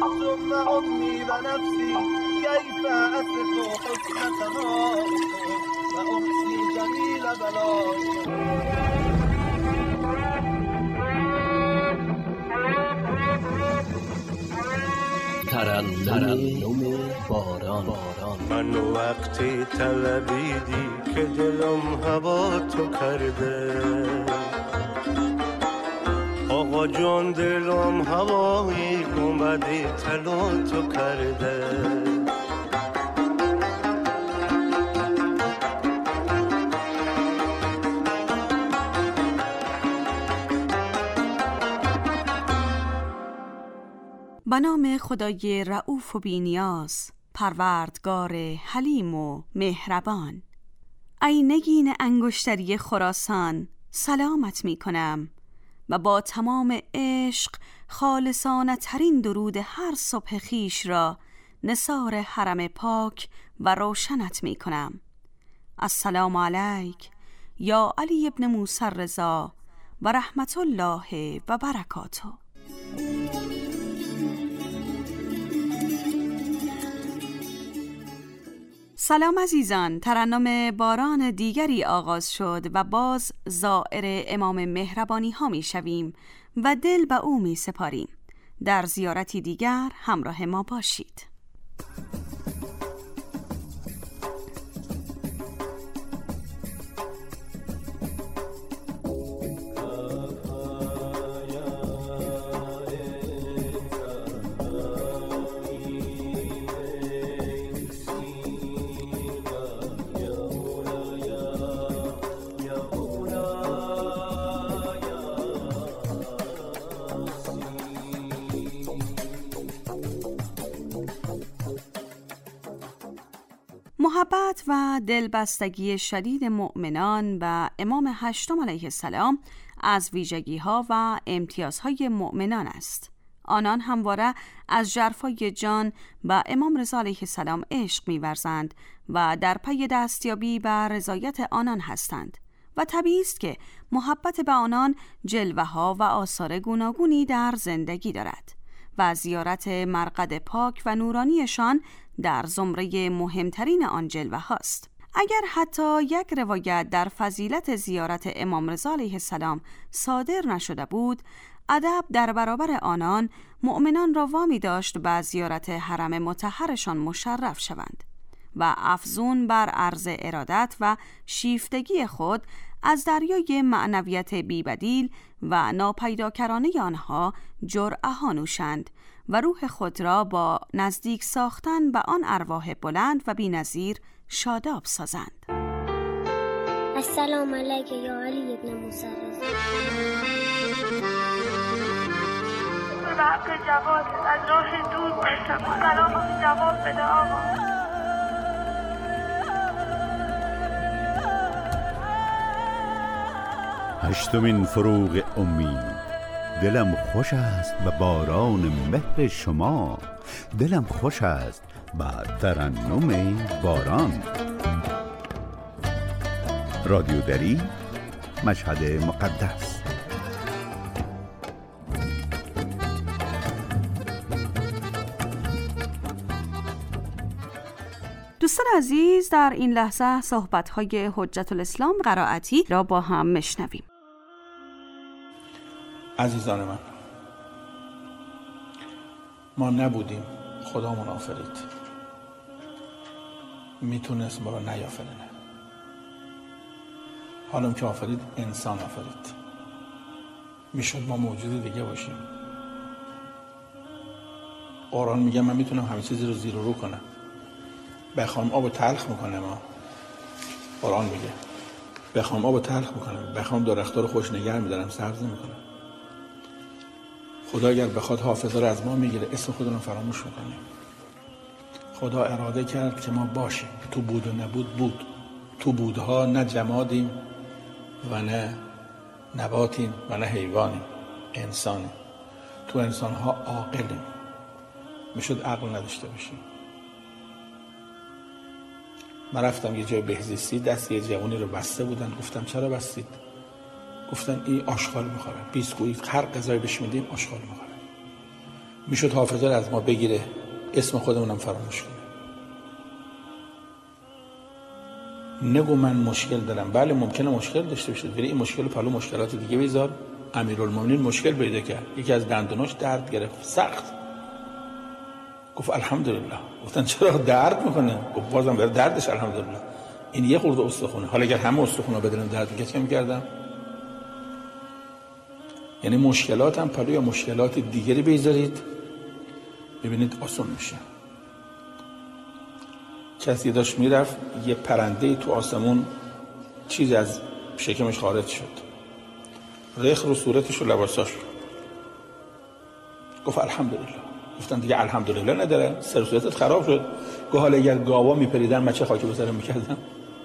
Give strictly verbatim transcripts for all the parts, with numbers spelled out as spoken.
ثم أمي ونفسي كيف أصف حسنتها وأحصي جميل بلاغ. ترنم باران. من وقتی طلبیدی که دلم هوا تو کرده، آقا جان دلم هوایی گنبدی طلا تو کرده. به نام خدای رؤوف و بی‌نیاز، پروردگار حلیم و مهربان. ای نگین انگشتری خراسان، سلامت می کنم و با تمام عشق خالصانه ترین درود هر صبح خیش را نثار حرم پاک و روشنت می کنم. السلام علیک یا علی ابن موسی رضا و رحمت الله و برکاته. سلام عزیزان، ترنم باران دیگری آغاز شد و باز زائر امام مهربانی ها می شویم و دل به او می سپاریم. در زیارتی دیگر همراه ما باشید. محبت و دلبستگی شدید مؤمنان و امام هشتم علیه السلام از ویژگی‌ها و امتیازهای مؤمنان است. آنان همواره از ژرفای جان به امام رضا علیه السلام عشق می‌ورزند و در پی دستیابی به رضایت آنان هستند و طبیعی است که محبت به آنان جلوه‌ها و آثار گوناگونی در زندگی دارد و زیارت مرقد پاک و نورانیشان در زمره مهمترین آن جلوه هاست. اگر حتی یک روایت در فضیلت زیارت امام رضا علیه السلام صادر نشده بود، ادب در برابر آنان مؤمنان را وامی داشت به زیارت حرم مطهرشان مشرف شوند و افزون بر عرض ارادت و شیفتگی خود از دریای معنویت بی‌بدیل و ناپیداکرانه آنها جرعه ها نوشند و روح خود را با نزدیک ساختن به آن ارواح بلند و بی‌نظیر شاداب سازند. السلام علیک یا علی ابن موسی رضا. به حق جواد از راه دور باشم، سلام جواب بده آقا. هشتمین فروغ امید. دلم خوش است به باران مهر شما، دلم خوش است به ترنم باران. رادیو دری، مشهد مقدس. دوستان عزیز، در این لحظه صحبت‌های حجت الاسلام قرائتی را با هم مشنویم. عزیزان من، ما نبودیم، خدامون آفرید. میتونست ما رو نیافرینه. حالا که آفرید، انسان آفرید. میشد ما موجود دیگه باشیم. قرآن میگه من میتونم همه چیزی رو زیر و رو کنم. بخوام آب تلخ میکنه. ما قرآن میگه بخوام آب تلخ میکنم، بخوام درخت‌ها رو خوش نگه میدارم، سبز نمیکنم. خدا اگر بخواد حافظه رو از ما میگیره، اسم خودمون فراموش میکنیم. خدا اراده کرد که ما باشیم. تو بود و نبود بود. تو بودها نه جمادیم و نه نباتیم و نه حیوانیم، انسانیم. تو انسانها عاقلیم. میشد عقل نداشته باشیم. من رفتم یه جای بهزیستی، دست یه جوانی رو بسته بودن. گفتم چرا بستید؟ گفتن این آشغال میخوره، بیسکویت، هر غذایی بهش میدیم آشغال میخوره. میشد حافظه رو از ما بگیره، اسم خودمونم فراموش کنه. نگو من مشکل دارم. بله ممکنه مشکل داشته باشید، ولی این مشکل پلو مشکلات دیگه بذار. امیرالمومنین مشکل پیدا کرد، یکی از دندوناش درد گرفت سخت. گفت الحمدلله. گفتن چرا درد میکنه؟ گفت بازم بر دردش الحمدلله. این یه خورده استخونه، حالا اگر همه استخونا بدن درد میکرد چه میکردم؟ یعنی مشکلات هم پلوی مشکلات دیگری بذارید، ببینید آسان میشه. کسی داشت میرفت، یه پرنده تو آسمون چیز از شکمش خارج شد، ریخ رو صورتش و لباساش. گفت الحمدلله. گفتن دیگه الحمدلله نداره، سر صورتت خراب شد. گفت حالا اگر گاوا میپریدن من چه خاکی به سرم میکردم؟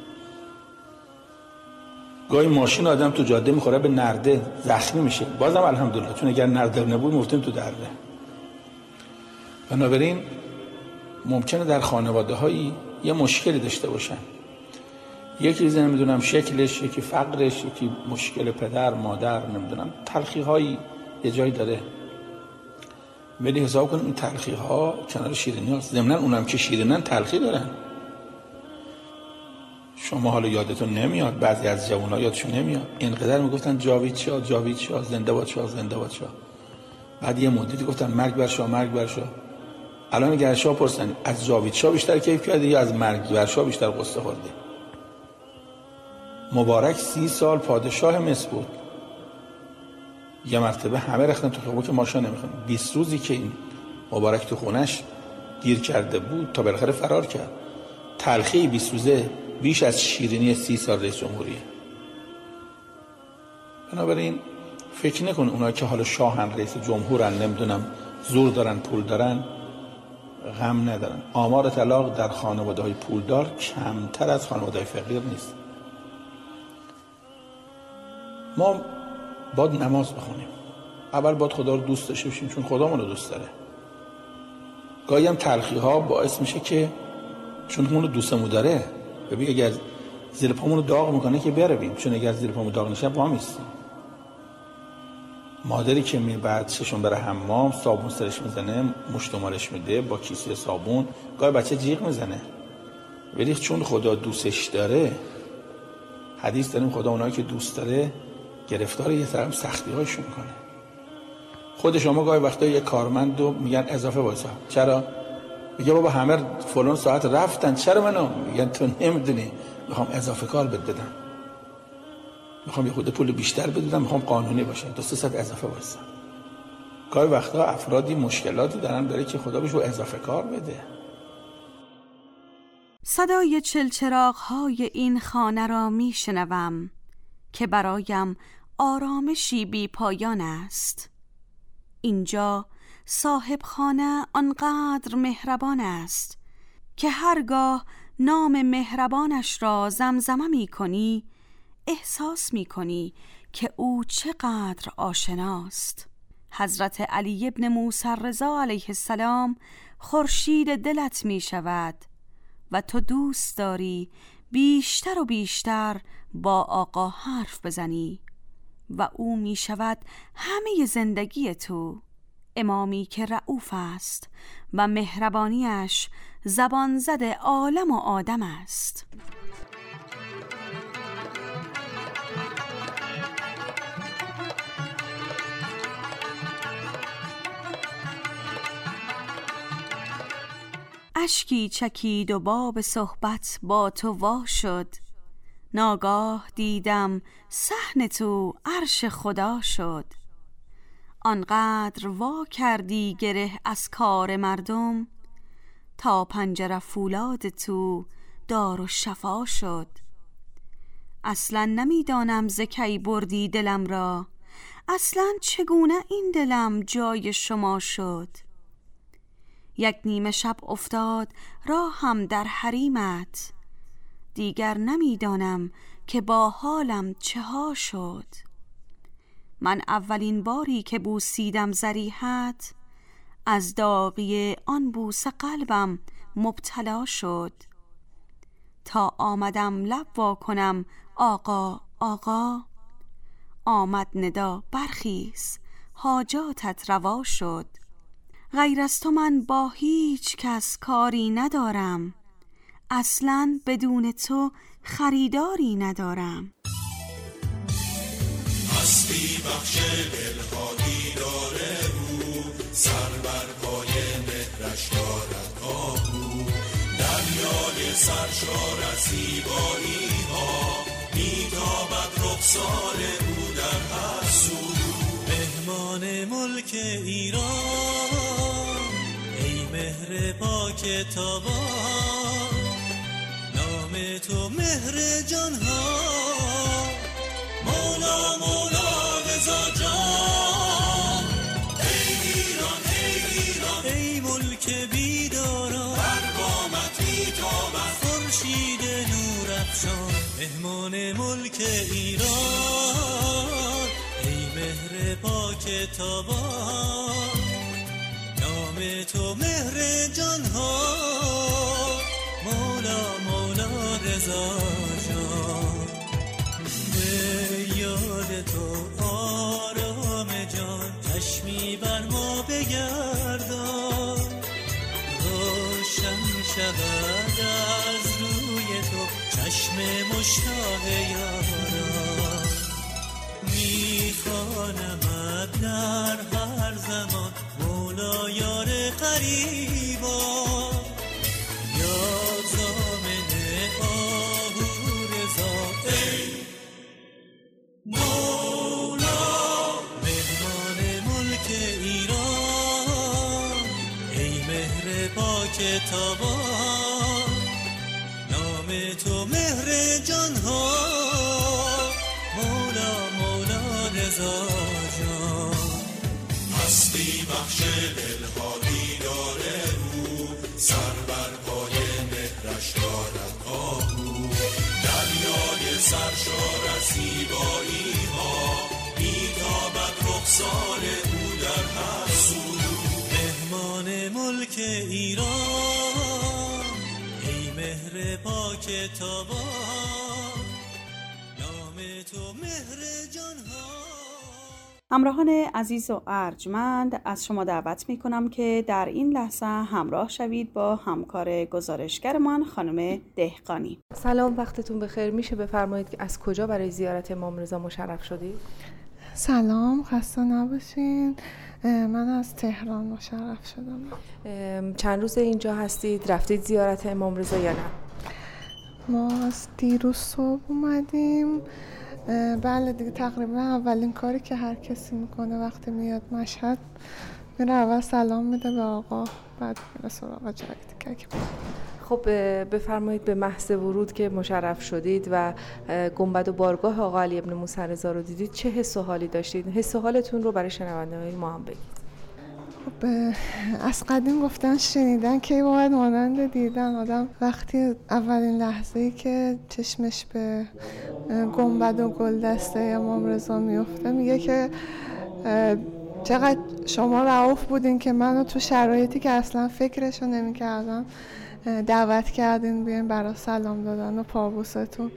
گاهی ماشین آدم تو جاده میخوره به نرده زخمی میشه، بازم الحمدلله، چون اگر نرده نبود مفتیم تو درده. بنابراین ممکنه در خانواده هایی یه مشکلی داشته باشن، یکی ریزه نمیدونم شکلش، یکی فقرش، یکی مشکل پدر مادر، نمیدونم تلخی هایی یه جایی داره، ولی حساب کنیم این تلخی ها کنار شیرینی هاست. ضمناً اونم که شیرینن تلخی دارن. شما حالا یادتون نمیاد، بعضی از جوان‌ها یادشون نمیاد، اینقدر میگفتن جاوید شاه جاوید شاه، زنده باد شاه زنده باد شاه. بعد یه مدتی گفتن مرگ بر شاه مرگ بر شاه. الان اگر شاه پرسن از جاوید شاه بیشتر کیف کردی یا از مرگ بر شاه بیشتر قصه خوردی؟ مبارک سی سال پادشاه مصر بود، یه مرتبه همه رختن تو خیابون که ماشا نمیخوان. بیست روزی که این مبارک تو خونش گیر کرده بود تا بالاخره فرار کرد. تلخی بیست روزه بیش از شیرینی سی سال رئیس جمهوریه. بنابراین فکر نکن اونایی که حالا شاهن رئیس جمهورن نمیدونم زور دارن پول دارن غم ندارن. آمار طلاق در خانواده‌های پولدار کمتر از خانواده‌های فقیر نیست. ما باید نماز بخونیم. اول باید خدا رو دوست داشته باشیم چون خدا منو دوست داره. گاهی هم تلخی ها باعث میشه که چون منو دوستمون داره، ببین اگر زیر پامونو داغ میکنه که برویم، چون اگر زیر پامون داغ نشه با میستیم. مادری که می بعد ششون بره حمام صابون سرش میزنه، مشتمالش میده با کیسه صابون، گاهی بچه جیغ میزنه، ولی چون خدا دوستش داره، حدیث داریم خدا اونایی که دوست داره گرفتار یه طرف سختی هایشون میکنه. خود شما گاهی وقتا یه کارمندو میگن اضافه وایسا، چرا؟ میگه بابا همه فلان ساعت رفتن، چرا منو؟ میگن تو نمیدونی میخوام اضافه کار بد بدم، میخوام یه خود پول بیشتر بدم، میخوام قانونی باشه، دو سه ساعت اضافه وایسا. گاهی وقتا افرادی مشکلاتی دارن داره که خدا بهشون اضافه کار بده. صدای چلچراغ‌های این خانه را میشنوم که برایم آرامشی بی پایان است. اینجا صاحب خانه آنقدر مهربان است که هرگاه نام مهربانش را زمزمه می کنی احساس می کنی که او چقدر آشناست. حضرت علی ابن موسی رضا علیه السلام خورشید دلت می شود و تو دوست داری بیشتر و بیشتر با آقا حرف بزنی و او می شود همه زندگی تو. امامی که رؤوف است و مهربانیش زبان زده عالم و آدم است. اشکی چکید و باب صحبت با تو وا شد، ناگاه دیدم صحن تو عرش خدا شد. آنقدر وا کردی گره از کار مردم، تا پنجره فولاد تو دار و شفا شد. اصلا نمیدانم ز کی بردی دلم را، اصلا چگونه این دلم جای شما شد. یک نیمه شب افتاد راهم در حریمت، دیگر نمیدانم که با حالم چه ها شد. من اولین باری که بوسیدم ضریحت، از داغی آن بوسه قلبم مبتلا شد. تا آمدم لب وا کنم آقا آقا، آمد ندا برخیز حاجاتت روا شد. غیر از تو من با هیچ کس کاری ندارم، اصلاً بدون تو خریداری ندارم. هستی بخش دلها دیداره رو، سر بر پای مهرش دارد آهو، دریای سرشار از زیبایی ها، میتابد رخسار او در هر سو. مهمان ملک ایران، ای مهر پاک تابان، نام تو مهر جان ها، مولا مولا رضا جان. ای ایران ای ایران، ای ملک بیداران، بر بامت میتابد خورشید نور افشان. مهمان ملک ایران، ای مهر پاک تابان، نام تو مهر جان ها، مولا مولا رضا جان. به یاد تو آرام جان، چشمی بر ما بگردان، روشن شود از روی تو چشم مشتاق یاران. میخوانمت در هر زمان، مولا یار قریبا، یا ضامن آهو رضا. ای مولا مهمان ملک ایران، ای مهر پاک تابان، نام تو مهر جان ها، مولا مولا رضا جان. هستی بخش دلها دیداره رو، سر بر پای مهرش دارد آهو، دریای سرشار از زیبایی ها، میتابد رخسار او در هر سو. مهمان ملک ایران، ای مهر پاک تابان، نام تو مهر جان ها. همراهان عزیز و ارجمند، از شما دعوت می کنم که در این لحظه همراه شوید با همکار گزارشگرمان خانم دهقانی. سلام، وقتتون بخیر. میشه بفرمایید که از کجا برای زیارت امام رضا مشرف شدید؟ سلام، خسته نباشین. من از تهران مشرف شدم. چند روز اینجا هستید؟ رفتید زیارت امام رضا یا نه؟ ما از دیروز صبح اومدیم. بله دیگه، تقریبا اولین کاری که هر کسی میکنه وقتی میاد مشهد، میره اول سلام میده به آقا، بعد میره سراغ جای دیگه. خب بفرمایید به محض ورود که مشرف شدید و گنبد و بارگاه آقا علی ابن موسی رضا رو دیدید، چه حس و حالی داشتید؟ حس و حالتون رو برای شنونده‌های ما هم بگید. خب از قدیم گفتن شنیدن که باید مانند دیدن. آدم وقتی اولین لحظه‌ای که چشمش به گنبد و گلدسته امام رضا میفته، میگه که چقدر شما رئوف بودین که منو تو شرایطی که اصلا فکرشو نمی‌کردم دعوت کردین بیاین برای سلام دادن و پابوستون.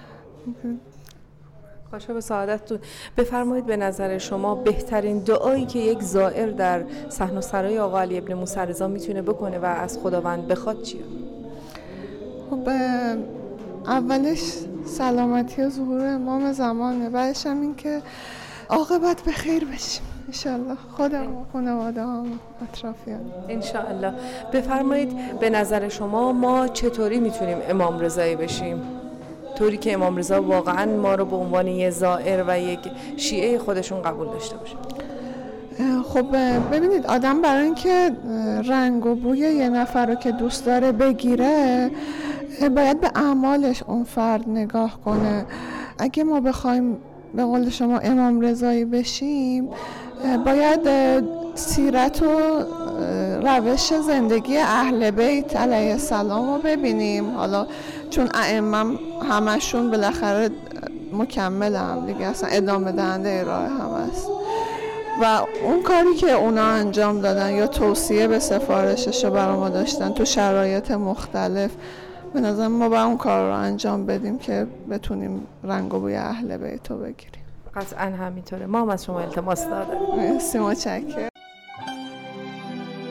باشه به سعادتتون. بفرمایید به نظر شما بهترین دعایی که یک زائر در صحن و سرای آقا علی ابن موسی رضا میتونه بکنه و از خداوند بخواد چیه؟ خب اولش سلامتی و ظهور امام زمانه، بعدش هم این که عاقبت به خیر بشیم انشالله، خودم و خانواده هم اطرافیان انشالله. بفرمایید به نظر شما ما چطوری میتونیم امام رضایی بشیم؟ طوری که امام رضا واقعا ما رو به عنوان یه زائر و یک شیعه خودشون قبول داشته باشه. خب ببینید، آدم برای اینکه رنگ و بوی یه نفر رو که دوست داره بگیره، باید به اعمالش اون فرد نگاه کنه. اگه ما بخوایم به قول شما امام رضایی بشیم، باید سیرت و روش زندگی اهل بیت علیه السلام رو ببینیم. حالا چون ائمه همشون بالاخره مکمل هم دیگه، اصلا ادامه دهنده راه هم هست و اون کاری که اونا انجام دادن یا توصیه به سفارشش رو برای ما داشتن تو شرایط مختلف، به نظر ما باید اون کار رو انجام بدیم که بتونیم رنگ و بوی اهل بیت رو بگیریم. قطعا همینطوره. ما هم از شما التماس داریم. مرسی، متشکرم.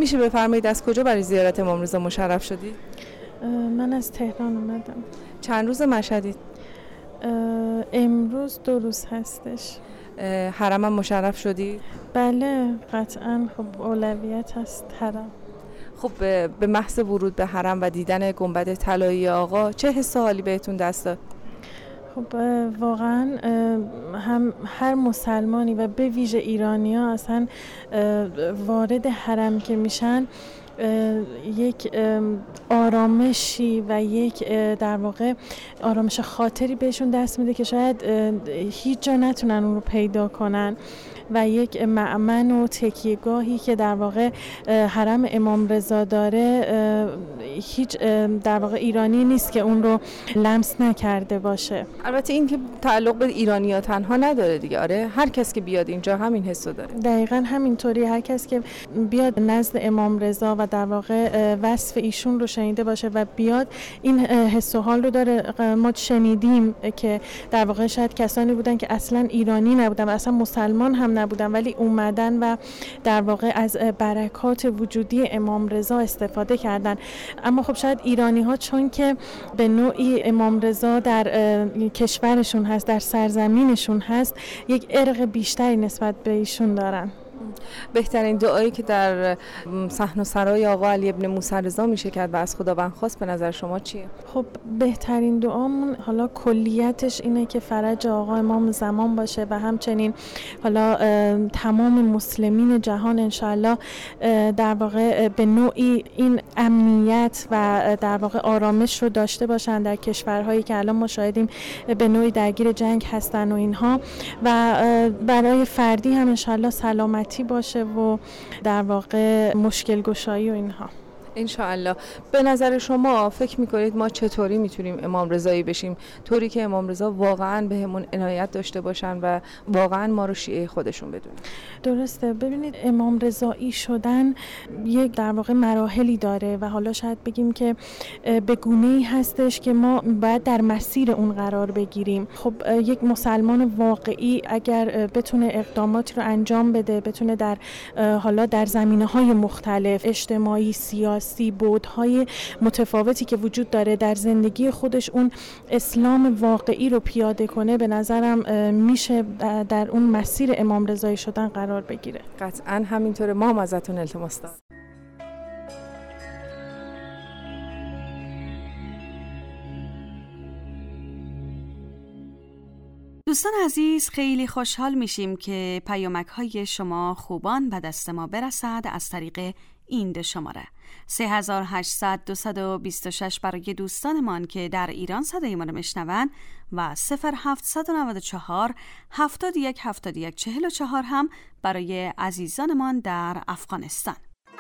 میشه بفرمایید از کجا برای زیارت امام رضا مشرف شدید؟ من از تهران اومدم. چند روز مشهدید؟ امروز دو روز هستش. حرم هم مشرف شدید؟ بله قطعا، خب اولویت هست حرم. خب به محض ورود به حرم و دیدن گنبد طلایی آقا چه حس و حالی بهتون دست داد؟ خب واقعا هم هر مسلمانی و به ویژه ایرانی‌ها اصلا وارد حرم که میشن یک آرامشی و یک در واقع آرامش خاطری بهشون دست میده که شاید هیچ جا نتونن اون رو پیدا کنن و یک مأمن و تکیهگاهی که در واقع حرم امام رضا داره هیچ در واقع ایرانی نیست که اون رو لمس نکرده باشه. البته این که تعلق به ایرانی‌ها تنها نداره دیگه، آره هر کس که بیاد اینجا همین حسو داره. دقیقاً همینطوری، هر کس که بیاد نزد امام رضا و در واقع وصف ایشون رو شنیده باشه و بیاد این حس و حال رو داره. ما شنیدیم که در واقع شاید کسانی بودن که اصلاً ایرانی نبودن و اصلا مسلمان هم نبودن ولی اومدن و در واقع از برکات وجودی امام رضا استفاده کردن. اما خب شاید ایرانی ها چون که به نوعی امام رضا در کشورشون هست، در سرزمینشون هست، یک ارق بیشتری نسبت به ایشون دارن. بهترین دعایی که در صحن و سرای آقا علی ابن موسی رضا میشه کرد و از خداوند خواست به نظر شما چیه؟ خب بهترین دعامون حالا کلیتش اینه که فرج آقا امام زمان باشه و همچنین حالا تمام مسلمین جهان انشالله در واقع به نوعی این امنیت و در واقع آرامش رو داشته باشن در کشورهایی که الان ما شاهدیم به نوعی درگیر جنگ هستن و اینها، و برای فردی هم انشالله سلامتی باشه و در واقع مشکل گشایی و اینها. انشاءالله. به نظر شما فکر میکنید ما چطوری میتونیم امام رضایی بشیم، طوری که امام رضا واقعا بهمون عنایت داشته باشن و واقعا ما رو شیعه خودشون بدونن؟ درسته. ببینید امام رضایی شدن یک در واقع مراحلی داره و حالا شاید بگیم که به گونه‌ای هستش که ما باید در مسیر اون قرار بگیریم. خب یک مسلمان واقعی اگر بتونه اقداماتی رو انجام بده، بتونه در حالا در زمینه‌های مختلف اجتماعی، سیاسی، بودهای متفاوتی که وجود داره در زندگی خودش اون اسلام واقعی رو پیاده کنه، به نظرم میشه در اون مسیر امام رضایی شدن قرار بگیره. قطعا همینطوره. ما هم ازتون التماس داریم. دوستان عزیز، خیلی خوشحال میشیم که پیامک های شما خوبان به دست ما برسد از طریق این دو شماره سه هزار و هشتصد دویست و بیست و شش برای دوستانمان که در ایران صدای ما رو میشنون و صفر هفتصد و نود و چهار هفتاد و یک هفتاد و یک چهل و چهار هم برای عزیزانمان در افغانستان.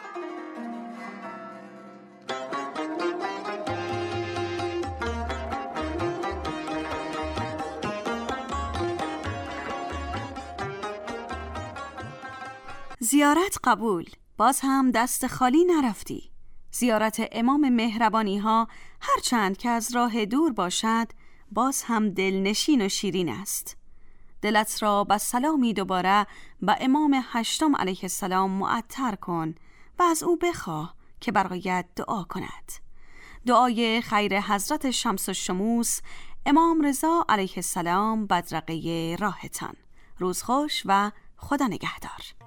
زیارت قبول، باز هم دست خالی نرفتی. زیارت امام مهربانی ها هرچند که از راه دور باشد باز هم دلنشین و شیرین است. دلت را با سلامی دوباره به امام هشتم علیه السلام معطر کن و از او بخواه که برایت دعا کند. دعای خیر حضرت شمس الشموس امام رضا علیه السلام بدرقه راهتان. روز خوش و خدا نگهدار.